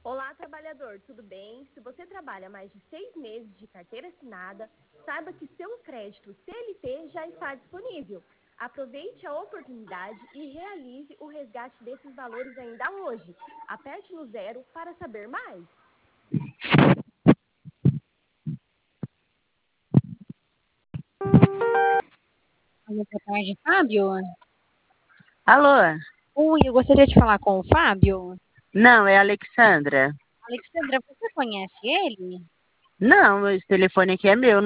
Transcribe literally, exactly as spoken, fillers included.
Olá, trabalhador, tudo bem? Se você trabalha mais de seis meses de carteira assinada, saiba que seu crédito C L T já está disponível. Aproveite a oportunidade e realize o resgate desses valores ainda hoje. Aperte no zero para saber mais. Boa tarde, Fábio. Alô? Oi, eu gostaria de falar com o Fábio. Não, é a Alexandra. Alexandra, você conhece ele? Não, esse telefone aqui é meu.